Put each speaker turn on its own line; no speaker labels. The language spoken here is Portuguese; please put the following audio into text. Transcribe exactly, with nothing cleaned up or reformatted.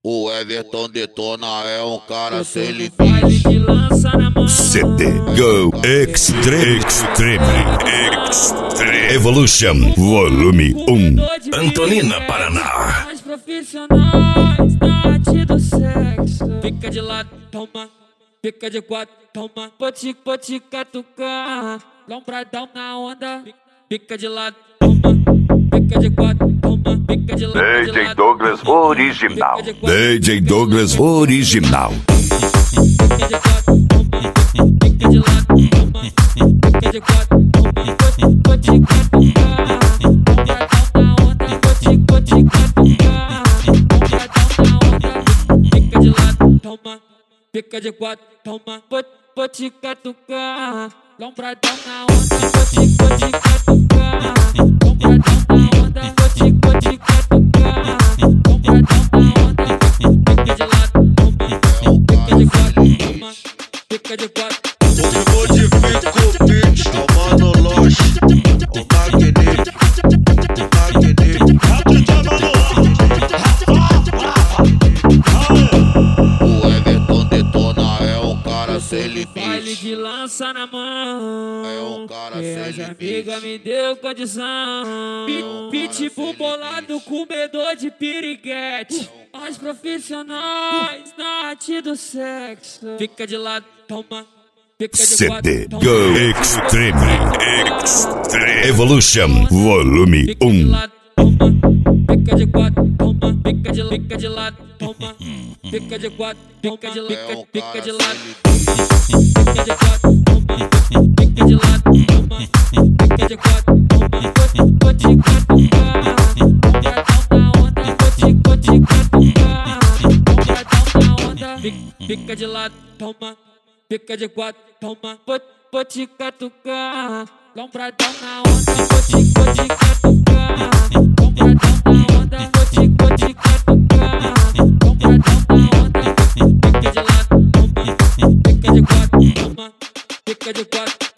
O Everton Detona é um cara sem
Baile de
limite.
lança na mão.
C D Go Extreme Extreme Extreme Evolution Volume um, Antonina, Paraná.
As profissionais da arte do sexo. Fica de lado, toma. Fica de quatro, toma. Pode, pode catucar. Lombradão na onda. Fica de lado, toma. Fica de quatro, toma. Fica de lado.
D J Douglas Original. D J Douglas Original.
Fica de quatro, toma. Fica de lado, toma. Fica de quatro, toma. Pode, pode catucar. Lombradão na onda. Pode, pode catucar. Lombradão na onda. Fica de lado, toma. Fica de quatro, toma. Pode, pode catucar. Lombradão na onda. Pode, pode catucar. Lombradão na onda. Pode, pode catucar. Lombradão na onda. Fica de lado, toma. Fica de quatro, toma. Fica de quatro.
O modifica o beat, é o Mano Loche, o Magneto, o Magneto. O Everton Detona é um cara sem
Baile
limite.
de lança na mão.
É um cara
E
sem
as
limite.
amigas me deu condição.
um
Pi-
cara
Pitbull
sem
bolado, comedor de piriguete. As profissionais na arte do sexo. Fica de lado, toma. Fica de
C D
quatro, toma.
Go Extreme Extreme Evolution Volume
Fica de
um.
lado, toma. Fica de quatro, toma. Fica de, fica de lado, toma. Fica de quatro, fica de,
É
fica,
um
fica
cara
de
sem
lado.
limite.
Fica de quatro, toma. Fica de lado, toma. Fica de quatro, toma. Pode, pode catucar. Lombradão na onda. Pode, pode catucar. Lombradão na onda. Fica, fica de lado, toma. Fica de quatro, toma. Pode, pode catucar. Lombradão na onda. Pode, pode catucar. Lombradão na onda. Pode, pode catucar. Lombradão na onda. Fica de lado, toma. Fica de quatro, toma. Fica de quatro.